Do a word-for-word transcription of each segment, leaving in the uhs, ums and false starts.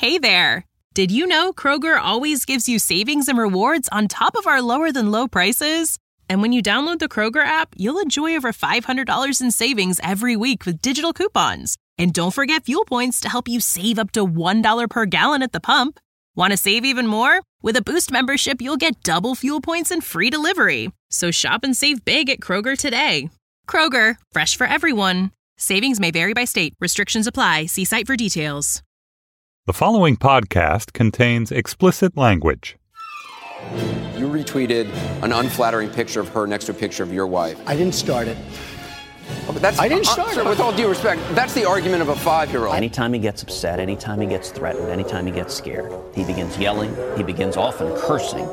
Hey there! Did you know Kroger always gives you savings and rewards on top of our lower-than-low prices? And when you download the Kroger app, you'll enjoy over five hundred dollars in savings every week with digital coupons. And don't forget fuel points to help you save up to one dollar per gallon at the pump. Want to save even more? With a Boost membership, you'll get double fuel points and free delivery. So shop and save big at Kroger today. Kroger, fresh for everyone. Savings may vary by state. Restrictions apply. See site for details. The following podcast contains explicit language. You retweeted an unflattering picture of her next to a picture of your wife. I didn't start it. Oh, but that's, I didn't uh, start sir, it. with all due respect, that's the argument of a five-year-old. Anytime he gets upset, anytime he gets threatened, anytime he gets scared, he begins yelling, he begins often cursing.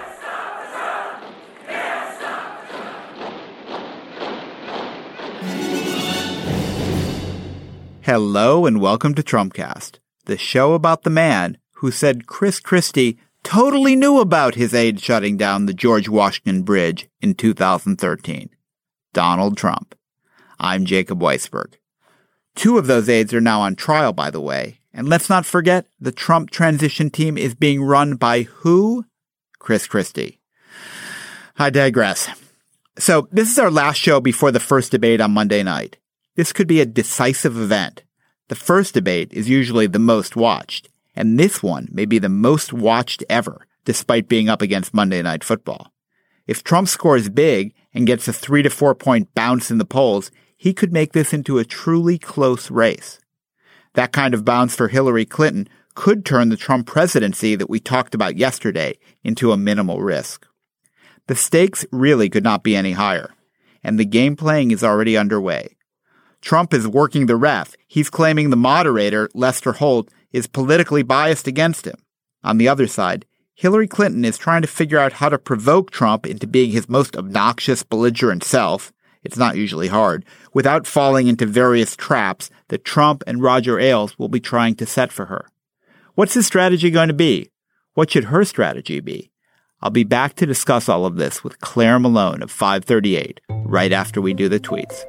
Hello and welcome to Trumpcast, the show about the man who said Chris Christie totally knew about his aide shutting down the George Washington Bridge in two thousand thirteen. Donald Trump. I'm Jacob Weisberg. Two of those aides are now on trial, by the way. And let's not forget, the Trump transition team is being run by who? Chris Christie. I digress. So this is our last show before the first debate on Monday night. This could be a decisive event. The first debate is usually the most watched, and this one may be the most watched ever, despite being up against Monday Night Football. If Trump scores big and gets a three to four point bounce in the polls, he could make this into a truly close race. That kind of bounce for Hillary Clinton could turn the Trump presidency that we talked about yesterday into a minimal risk. The stakes really could not be any higher, and the game playing is already underway. Trump is working the ref. He's claiming the moderator, Lester Holt, is politically biased against him. On the other side, Hillary Clinton is trying to figure out how to provoke Trump into being his most obnoxious, belligerent self. It's not usually hard, without falling into various traps that Trump and Roger Ailes will be trying to set for her. What's his strategy going to be? What should her strategy be? I'll be back to discuss all of this with Claire Malone of five thirty-eight, right after we do the tweets.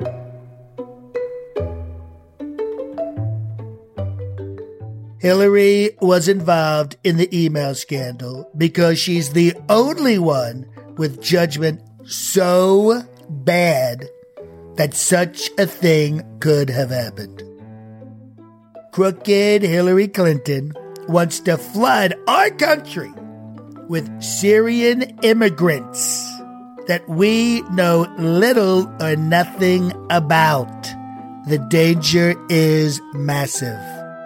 Hillary was involved in the email scandal because she's the only one with judgment so bad that such a thing could have happened. Crooked Hillary Clinton wants to flood our country with Syrian immigrants that we know little or nothing about. The danger is massive.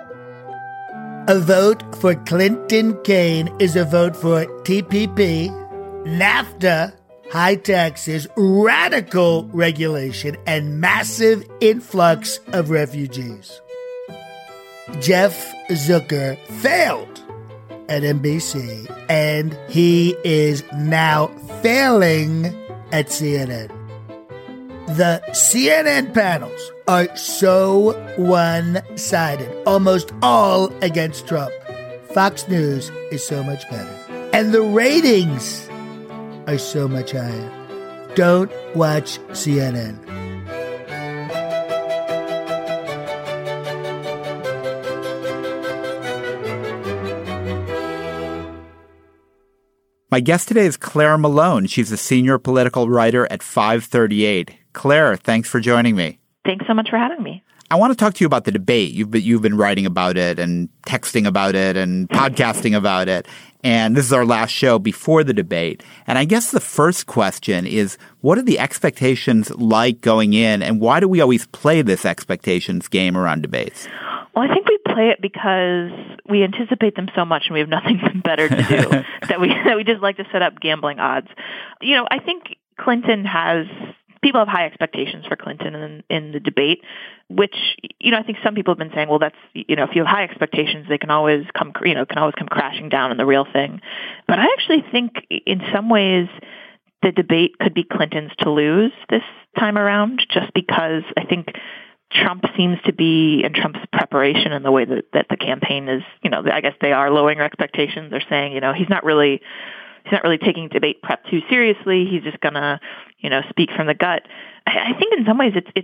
A vote for Clinton-Kaine is a vote for T P P, NAFTA, high taxes, radical regulation, and massive influx of refugees. Jeff Zucker failed at N B C, and he is now failing at C N N. The C N N panels are so one-sided, almost all against Trump. Fox News is so much better. And the ratings are so much higher. Don't watch C N N. My guest today is Claire Malone. She's a senior political writer at five thirty-eight. Claire, thanks for joining me. Thanks so much for having me. I want to talk to you about the debate. You've been, you've been writing about it and texting about it and podcasting about it. And this is our last show before the debate. And I guess the first question is, what are the expectations like going in, and why do we always play this expectations game around debates? Well, I think we play it because we anticipate them so much and we have nothing better to do that we that we just like to set up gambling odds. You know, I think Clinton has people have high expectations for Clinton in, in the debate, which, you know, I think some people have been saying, well, that's, you know, if you have high expectations, they can always come, you know, can always come crashing down in the real thing. But I actually think in some ways the debate could be Clinton's to lose this time around, just because I think Trump seems to be, and Trump's preparation and the way that, that the campaign is, you know, I guess they are lowering their expectations. They're saying, you know, he's not really, he's not really taking debate prep too seriously. He's just going to, you know, speak from the gut. I, I think in some ways it's, it's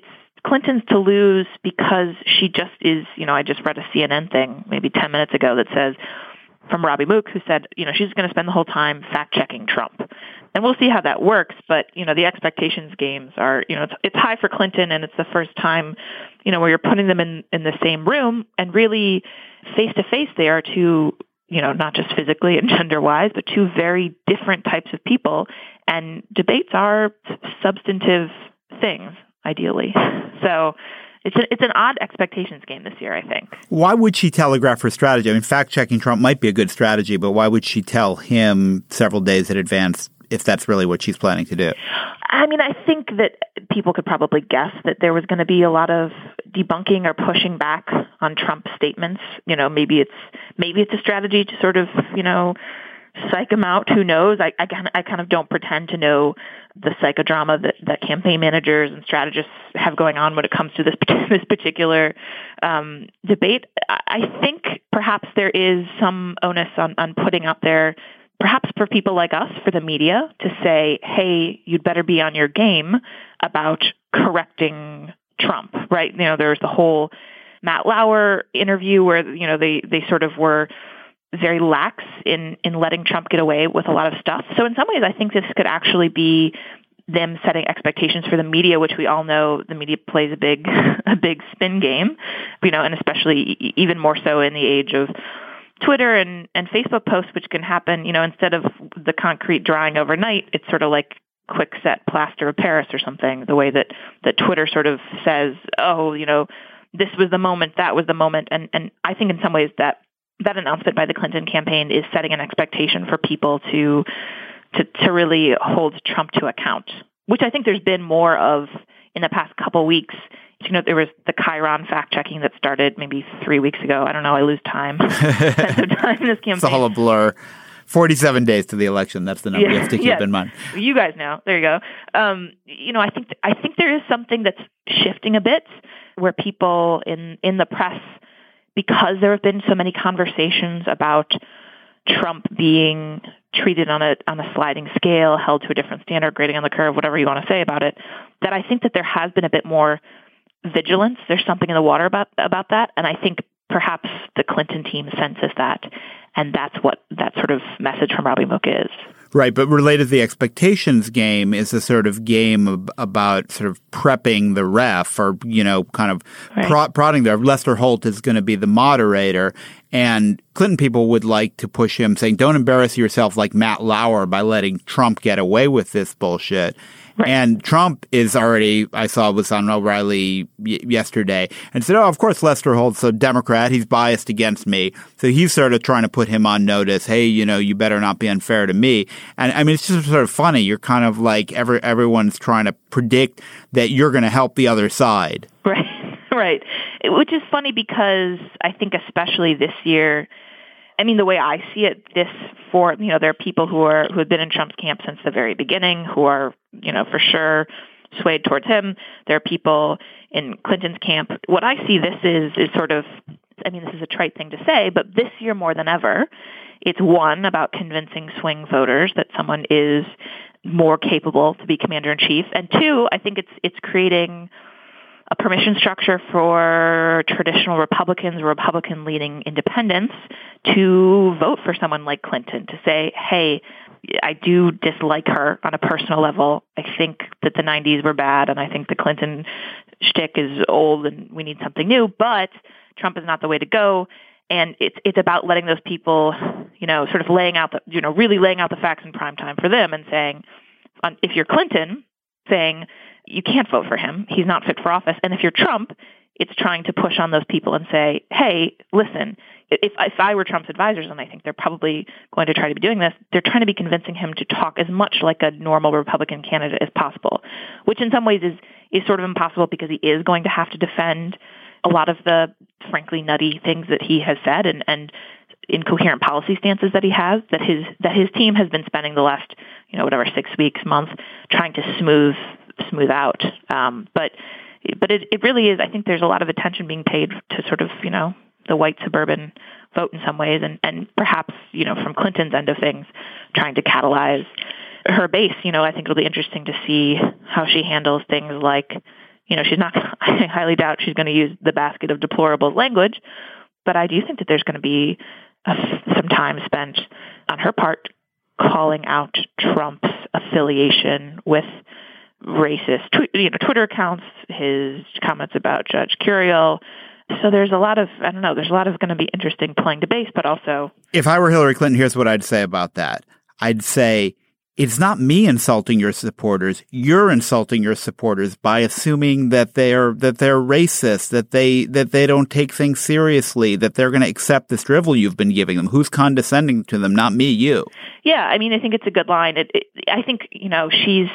Clinton's to lose because she just is, you know, I just read a C N N thing maybe ten minutes ago that says, from Robbie Mook, who said, you know, she's going to spend the whole time fact-checking Trump. And we'll see how that works, but, you know, the expectations games are, you know, it's, it's high for Clinton, and it's the first time, you know, where you're putting them in, in the same room, and really face-to-face they are two, you know, not just physically and gender-wise, but two very different types of people, and debates are substantive things, ideally. So It's, a, it's an odd expectations game this year, I think. Why would she telegraph her strategy? I mean, fact-checking Trump might be a good strategy, but why would she tell him several days in advance if that's really what she's planning to do? I mean, I think that people could probably guess that there was going to be a lot of debunking or pushing back on Trump's statements. You know, maybe it's maybe it's a strategy to sort of, you know, psych him out. Who knows? I, I, I kind of don't pretend to know the psychodrama that, that campaign managers and strategists have going on when it comes to this, this particular um, debate. I think perhaps there is some onus on, on putting out there, perhaps for people like us, for the media, to say, hey, you'd better be on your game about correcting Trump, right? You know, there's the whole Matt Lauer interview where, you know, they, they sort of were very lax in, in letting Trump get away with a lot of stuff. So in some ways, I think this could actually be them setting expectations for the media, which we all know the media plays a big, a big spin game, you know, and especially even more so in the age of Twitter and, and Facebook posts, which can happen, you know, instead of the concrete drying overnight, it's sort of like quick set plaster of Paris or something, the way that, that Twitter sort of says, oh, you know, this was the moment, that was the moment. And, and I think in some ways that that announcement by the Clinton campaign is setting an expectation for people to, to to really hold Trump to account, which I think there's been more of in the past couple weeks. You know, there was the Chiron fact-checking that started maybe three weeks ago. I don't know. I lose time. Sense of time in this campaign. It's all a blur. forty-seven days to the election. That's the number yeah, you have to keep yes. in mind. You guys know. There you go. Um, you know, I think I think there is something that's shifting a bit where people in, in the press, because there have been so many conversations about Trump being treated on a on a sliding scale, held to a different standard, grading on the curve, whatever you want to say about it, that I think that there has been a bit more vigilance. There's something in the water about about that, and I think perhaps the Clinton team senses that, and that's what that sort of message from Robbie Mook is. Right, but related to the expectations game is a sort of game of, about sort of prepping the ref or, you know, kind of right. prod, prodding there. Lester Holt is going to be the moderator, and Clinton people would like to push him, saying, don't embarrass yourself like Matt Lauer by letting Trump get away with this bullshit. Right. And Trump is already, I saw was on O'Reilly y- yesterday, and said, oh, of course, Lester Holt's a Democrat. He's biased against me. So he's sort of trying to put him on notice. Hey, you know, you better not be unfair to me. And I mean, it's just sort of funny. You're kind of like every, everyone's trying to predict that you're going to help the other side. Right, right. Which is funny because I think especially this year, I mean, the way I see it, this for, you know, there are people who are, who have been in Trump's camp since the very beginning who are, you know, for sure swayed towards him. There are people in Clinton's camp. What I see this is, is sort of, I mean, this is a trite thing to say, but this year more than ever, it's one about convincing swing voters that someone is more capable to be commander in chief. And two, I think it's, it's creating a permission structure for traditional Republicans or Republican-leaning independents to vote for someone like Clinton, to say, hey, I do dislike her on a personal level. I think that the nineties were bad, and I think the Clinton shtick is old and we need something new, but Trump is not the way to go. And it's it's about letting those people, you know, sort of laying out the, you know, really laying out the facts in prime time for them and saying, if you're Clinton, saying, you can't vote for him. He's not fit for office. And if you're Trump, it's trying to push on those people and say, hey, listen, if, if I were Trump's advisors, and I think they're probably going to try to be doing this, they're trying to be convincing him to talk as much like a normal Republican candidate as possible, which in some ways is, is sort of impossible because he is going to have to defend a lot of the, frankly, nutty things that he has said and, and incoherent policy stances that he has, that his that his team has been spending the last, you know, whatever, six weeks, month, trying to smooth smooth out. Um, but but it, it really is, I think there's a lot of attention being paid to sort of, you know, the white suburban vote in some ways, and, and perhaps, you know, from Clinton's end of things, trying to catalyze her base. You know, I think it'll be interesting to see how she handles things like You know, she's not, I highly doubt she's going to use the basket of deplorables language, but I do think that there's going to be a, some time spent on her part calling out Trump's affiliation with racist tw- you know, Twitter accounts, his comments about Judge Curiel. So there's a lot of, I don't know, there's a lot of going to be interesting playing to base, but also... If I were Hillary Clinton, here's what I'd say about that. I'd say, it's not me insulting your supporters. You're insulting your supporters by assuming that they're that they're racist, that they that they don't take things seriously, that they're going to accept this drivel you've been giving them. Who's condescending to them? Not me, you. Yeah, I mean, I think it's a good line. It, it, I think, you know, she's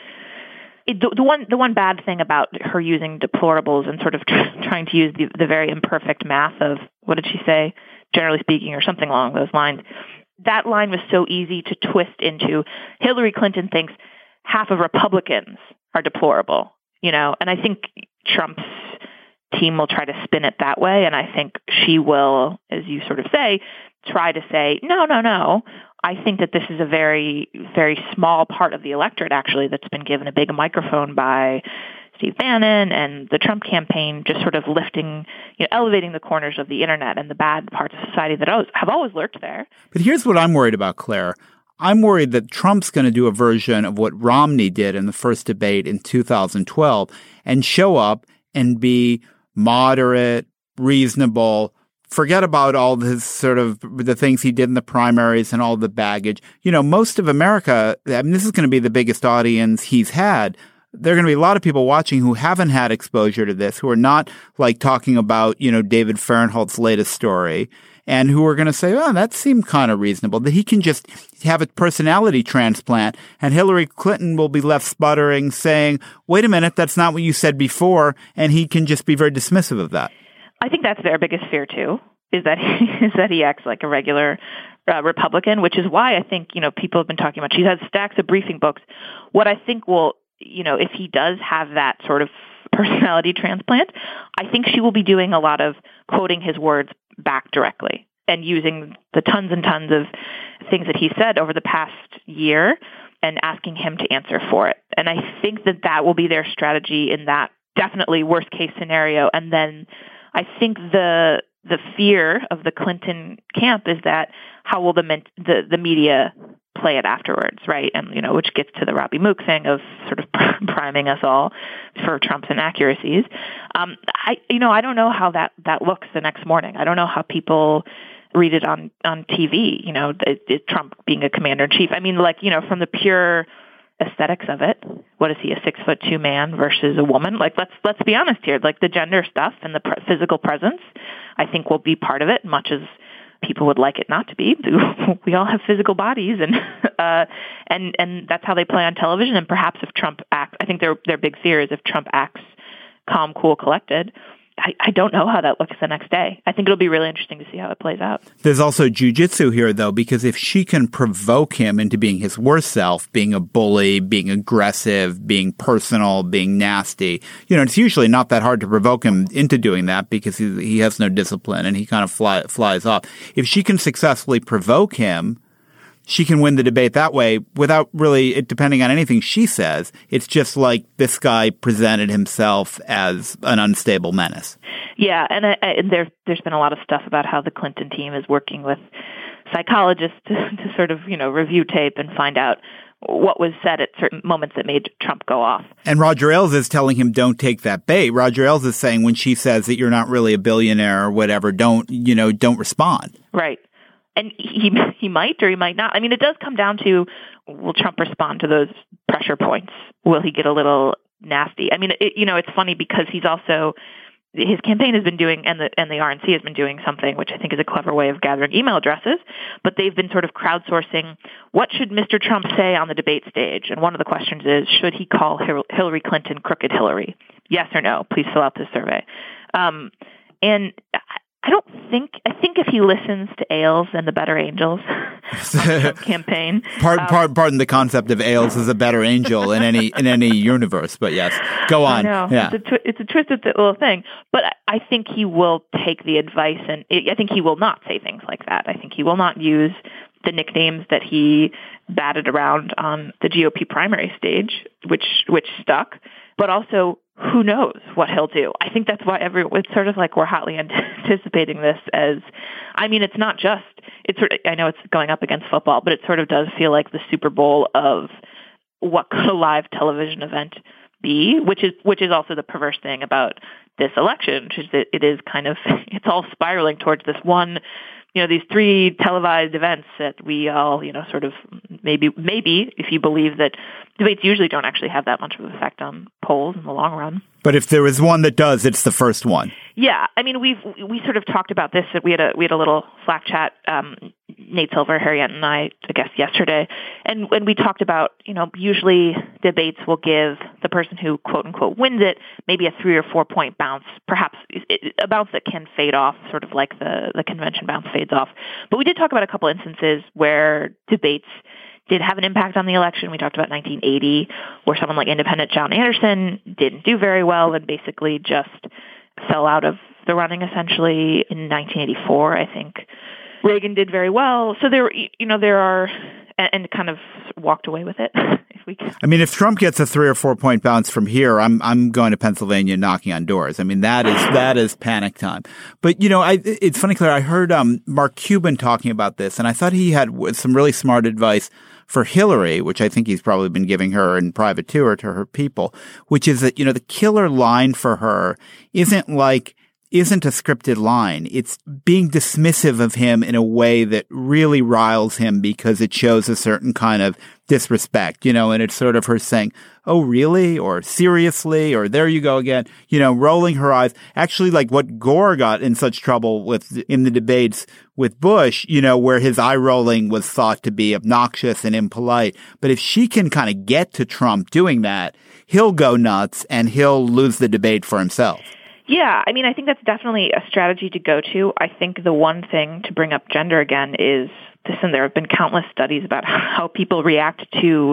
it, the, the one the one bad thing about her using deplorables and sort of tr- trying to use the, the very imperfect math of, what did she say? Generally speaking, or something along those lines. That line was so easy to twist into Hillary Clinton thinks half of Republicans are deplorable, you know, and I think Trump's team will try to spin it that way. And I think she will, as you sort of say, try to say, no, no, no. I think that this is a very, very small part of the electorate, actually, that's been given a big microphone by Steve Bannon and the Trump campaign, just sort of lifting, you know, elevating the corners of the internet and the bad parts of society that have always lurked there. But here's what I'm worried about, Claire. I'm worried that Trump's going to do a version of what Romney did in the first debate in two thousand twelve and show up and be moderate, reasonable, forget about all this sort of the things he did in the primaries and all the baggage. You know, most of America, I mean, this is going to be the biggest audience he's had. There are going to be a lot of people watching who haven't had exposure to this, who are not like talking about, you know, David Fahrenholtz's latest story, and who are going to say, oh, that seemed kind of reasonable, that he can just have a personality transplant, and Hillary Clinton will be left sputtering, saying, wait a minute, that's not what you said before, and he can just be very dismissive of that. I think that's their biggest fear, too, is that he, is that he acts like a regular uh, Republican, which is why I think, you know, people have been talking about, she has stacks of briefing books. What I think will, you know, if he does have that sort of personality transplant, I think she will be doing a lot of quoting his words back directly and using the tons and tons of things that he said over the past year and asking him to answer for it. And I think that that will be their strategy in that definitely worst case scenario. And then I think the the fear of the Clinton camp is that how will the the, the media play it afterwards, right? And, you know, which gets to the Robbie Mook thing of sort of priming us all for Trump's inaccuracies. Um, I, you know, I don't know how that, that looks the next morning. I don't know how people read it on, on T V, you know, it, it, Trump being a commander in chief. I mean, like, you know, from the pure aesthetics of it, what is he, a six foot two man versus a woman? Like, let's, let's be honest here. Like the gender stuff and the pre- physical presence, I think will be part of it, much as people would like it not to be. We all have physical bodies, and uh, and and that's how they play on television. And perhaps if Trump acts, I think their their big fear is if Trump acts calm, cool, collected. I, I don't know how that looks the next day. I think it'll be really interesting to see how it plays out. There's also jujitsu here, though, because if she can provoke him into being his worst self, being a bully, being aggressive, being personal, being nasty, you know, it's usually not that hard to provoke him into doing that because he, he has no discipline and he kind of fly, flies off. If she can successfully provoke him, she can win the debate that way without really it depending on anything she says. It's just like this guy presented himself as an unstable menace. Yeah, and, uh, and there, there's been a lot of stuff about how the Clinton team is working with psychologists to, to sort of, you know, review tape and find out what was said at certain moments that made Trump go off. And Roger Ailes is telling him, don't take that bait. Roger Ailes is saying when she says that you're not really a billionaire or whatever, don't, you know, don't respond. Right. And he he might or he might not. I mean, it does come down to, will Trump respond to those pressure points? Will he get a little nasty? I mean, it, you know, it's funny because he's also, his campaign has been doing, and the and the R N C has been doing something, which I think is a clever way of gathering email addresses, but they've been sort of crowdsourcing, what should Mister Trump say on the debate stage? And one of the questions is, should he call Hillary Clinton crooked Hillary? Yes or no? Please fill out this survey. Um, and I don't think, I think if he listens to Ailes and the Better Angels on the Trump campaign. Pardon, um, pardon, pardon the concept of Ailes as a better angel in any in any universe, but yes, go on. I know. Yeah. It's a, tw- it's a twisted little thing, but I think he will take the advice, and I think he will not say things like that. I think he will not use the nicknames that he batted around on the G O P primary stage, which which stuck, but also who knows what he'll do? I think that's why every it's sort of like we're hotly anticipating this as, I mean, it's not just, it's sort of, I know it's going up against football, but it sort of does feel like the Super Bowl of what could a live television event be, which is which is also the perverse thing about this election, which is that it is kind of, it's all spiraling towards this one, you know, these three televised events that we all, you know, sort of maybe, maybe if you believe that debates usually don't actually have that much of an effect on polls in the long run. But if there is one that does, it's the first one. Yeah, I mean, we've we sort of talked about this. We had a we had a little Slack chat. Um, Nate Silver, Harriet, and I, I guess yesterday, and when we talked about, you know, usually debates will give the person who quote unquote wins it maybe a three or four point bounce, perhaps a bounce that can fade off, sort of like the the convention bounce fades off. But we did talk about a couple instances where debates did have an impact on the election. We talked about nineteen eighty, where someone like independent John Anderson didn't do very well and basically just fell out of the running, essentially. In nineteen eighty-four, I think Reagan did very well. So there, you know, there are, and, and kind of walked away with it. If we can. I mean, if Trump gets a three or four point bounce from here, I'm I'm going to Pennsylvania knocking on doors. I mean, that is that is panic time. But you know, I, it's funny, Claire. I heard um, Mark Cuban talking about this, and I thought he had some really smart advice for Hillary, which I think he's probably been giving her in private too, or to her people, which is that, you know, the killer line for her isn't like, isn't a scripted line. It's being dismissive of him in a way that really riles him because it shows a certain kind of disrespect, you know, and it's sort of her saying, oh, really? Or seriously? Or there you go again, you know, rolling her eyes. Actually, like what Gore got in such trouble with in the debates with Bush, you know, where his eye rolling was thought to be obnoxious and impolite. But if she can kind of get to Trump doing that, he'll go nuts and he'll lose the debate for himself. Yeah, I mean, I think that's definitely a strategy to go to. I think the one thing to bring up gender again is this, and there have been countless studies about how people react to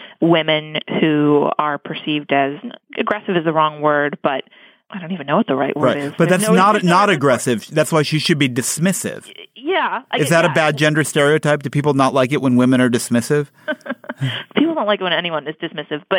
women who are perceived as, aggressive is the wrong word, but I don't even know what the right word right. is. But There's that's no, not no not aggressive. That's why she should be dismissive. Yeah. I, is that yeah. a bad gender stereotype? Do people not like it when women are dismissive? People don't like it when anyone is dismissive, but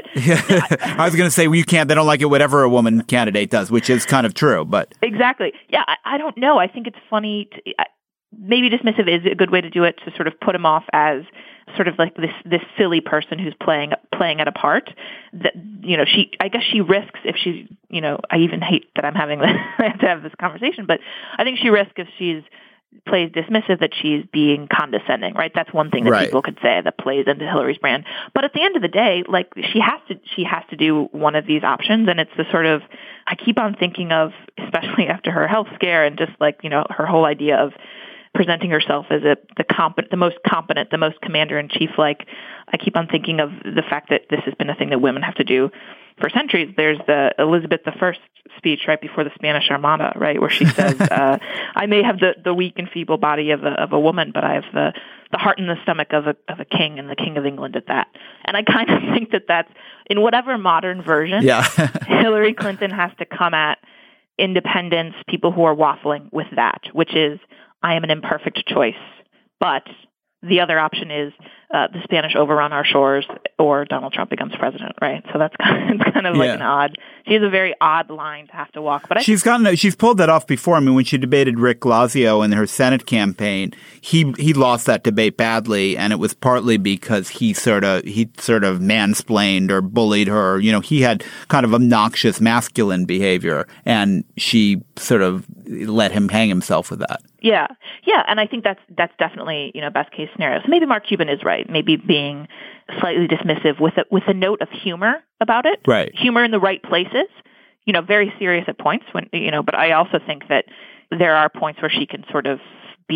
I was going to say, well, you can't. They don't like it whatever a woman candidate does, which is kind of true. But exactly, yeah. I, I don't know. I think it's funny. To, I, maybe dismissive is a good way to do it, to sort of put him off as sort of like this this silly person who's playing playing at a part. That, you know, she. I guess she risks if she. You know, I even hate that I'm having this, I have to have this conversation, but I think she risks if she's plays dismissive that she's being condescending, right? That's one thing that right. people could say that plays into Hillary's brand. But at the end of the day, like she has to, she has to do one of these options, and it's the sort of, I keep on thinking of, especially after her health scare and just like, you know, her whole idea of presenting herself as a the competent, the most competent, the most commander in chief. Like, I keep on thinking of the fact that this has been a thing that women have to do for centuries. There's the Elizabeth the First speech right before the Spanish Armada, right, where she says, uh, "I may have the, the weak and feeble body of a of a woman, but I have the the heart and the stomach of a of a king, and the King of England at that." And I kind of think that that's in whatever modern version, yeah. Hillary Clinton has to come at independents, people who are waffling with that, which is, I am an imperfect choice, but the other option is uh, the Spanish overrun our shores, or Donald Trump becomes president, right? So that's kind of, it's kind of like yeah. an odd. She has a very odd line to have to walk. But I she's gotten she's pulled that off before. I mean, when she debated Rick Blasio in her Senate campaign, he he lost that debate badly, and it was partly because he sort of he sort of mansplained or bullied her. You know, he had kind of obnoxious masculine behavior, and she sort of let him hang himself with that. Yeah, yeah, and I think that's that's definitely, you know, best case scenario. So maybe Mark Cuban is right. Maybe being slightly dismissive with a, with a note of humor about it. Right. Humor in the right places. You know, very serious at points when, you know. But I also think that there are points where she can sort of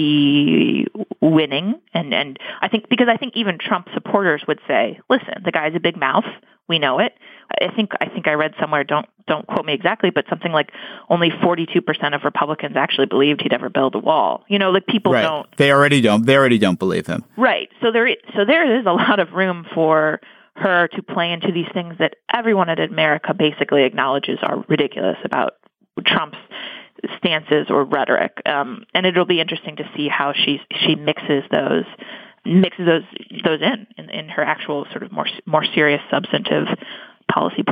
be winning, and and I think because I think even Trump supporters would say, listen, the guy's a big mouth. We know it. I think I think I read somewhere, don't don't quote me exactly, but something like only forty-two percent of Republicans actually believed he'd ever build a wall. You know, like people right. don't. They already don't. They already don't believe him. Right. So there so there is a lot of room for her to play into these things that everyone in America basically acknowledges are ridiculous about Trump's stances or rhetoric. Um, and it'll be interesting to see how she she mixes those mixes those those in, in in her actual sort of more more serious substantive policy points.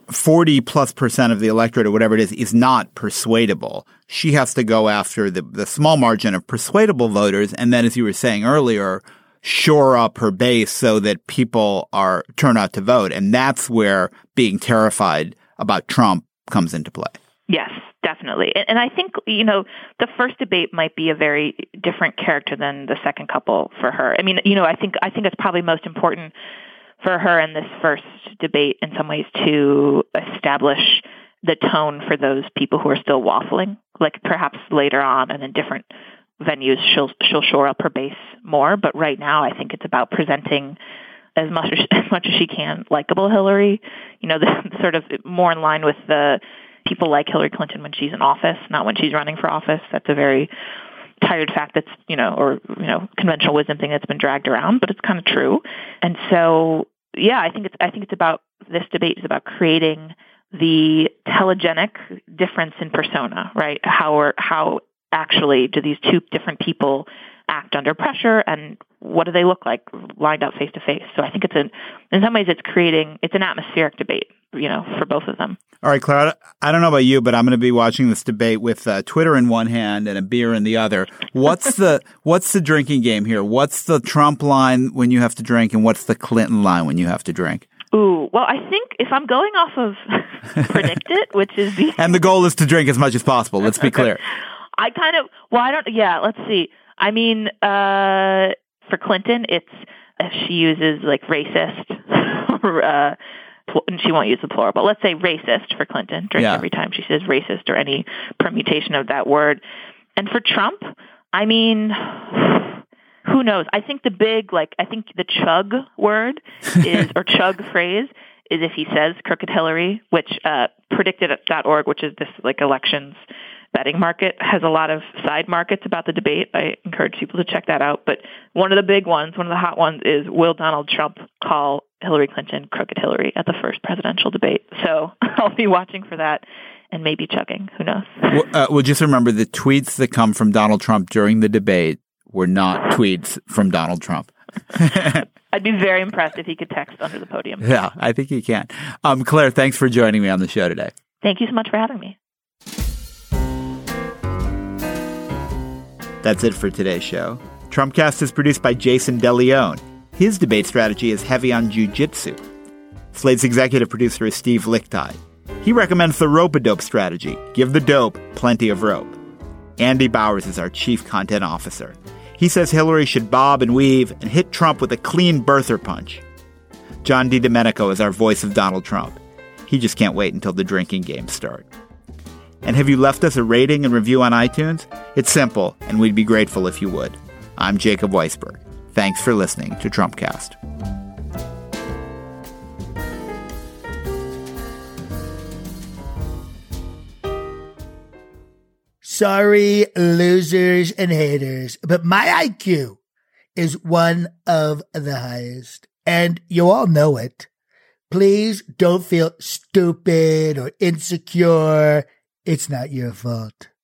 forty plus percent of the electorate or whatever it is, is not persuadable. She has to go after the, the small margin of persuadable voters. And then, as you were saying earlier, shore up her base so that people are turn out to vote. And that's where being terrified about Trump comes into play. Yes, definitely. And, and I think, you know, the first debate might be a very different character than the second couple for her. I mean, you know, I think I think it's probably most important for her in this first debate in some ways to establish the tone for those people who are still waffling. Like perhaps later on and in different venues, she'll she'll shore up her base more. But right now, I think it's about presenting as much as, as much as she can likable Hillary. You know, the sort of more in line with the people like Hillary Clinton when she's in office, not when she's running for office. That's a very tired fact that's, you know, or, you know, conventional wisdom thing that's been dragged around, but it's kind of true. And so, yeah, I think it's, I think it's about, this debate is about creating the telegenic difference in persona, right? How are, how actually do these two different people act under pressure, and what do they look like lined up face to face? So I think it's an, in some ways it's creating, it's an atmospheric debate, you know, for both of them. All right, Claire, I don't know about you, but I'm going to be watching this debate with uh, Twitter in one hand and a beer in the other. What's the what's the drinking game here? What's the Trump line when you have to drink, and what's the Clinton line when you have to drink? Ooh, well, I think if I'm going off of Predict It, which is the... And the goal is to drink as much as possible. Let's be clear. I kind of, well, I don't, yeah, let's see. I mean, uh, for Clinton, it's, uh, she uses like racist, or, uh, and she won't use the plural, but let's say racist for Clinton. Drink yeah. every time she says racist or any permutation of that word. And for Trump, I mean, who knows? I think the big, like, I think the chug word is, or chug phrase is if he says crooked Hillary, which, uh, predicted dot org, which is this like elections betting market, has a lot of side markets about the debate. I encourage people to check that out. But one of the big ones, one of the hot ones is, will Donald Trump call Hillary Clinton crooked Hillary at the first presidential debate? So I'll be watching for that and maybe chugging. Who knows? Well, uh, well, just remember the tweets that come from Donald Trump during the debate were not tweets from Donald Trump. I'd be very impressed if he could text under the podium. Yeah, I think he can. Um, Claire, thanks for joining me on the show today. Thank you so much for having me. That's it for today's show. Trumpcast is produced by Jason DeLeon. His debate strategy is heavy on jiu-jitsu. Slate's executive producer is Steve Lickteig. He recommends the rope-a-dope strategy. Give the dope plenty of rope. Andy Bowers is our chief content officer. He says Hillary should bob and weave and hit Trump with a clean birther punch. John DiDomenico is our voice of Donald Trump. He just can't wait until the drinking games start. And have you left us a rating and review on iTunes? It's simple, and we'd be grateful if you would. I'm Jacob Weisberg. Thanks for listening to Trumpcast. Sorry, losers and haters, but my I Q is one of the highest, and you all know it. Please don't feel stupid or insecure. It's not your fault.